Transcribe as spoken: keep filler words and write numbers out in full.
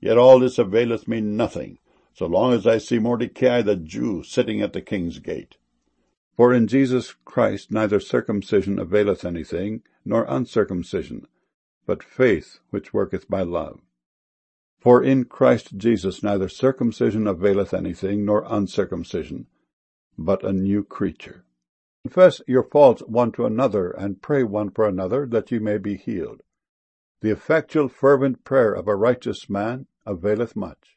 Yet all this availeth me nothing, so long as I see Mordecai the Jew sitting at the king's gate. For in Jesus Christ neither circumcision availeth anything, nor uncircumcision, but faith which worketh by love. For in Christ Jesus neither circumcision availeth anything, nor uncircumcision, but a new creature. Confess your faults one to another, and pray one for another, that ye may be healed. The effectual fervent prayer of a righteous man availeth much.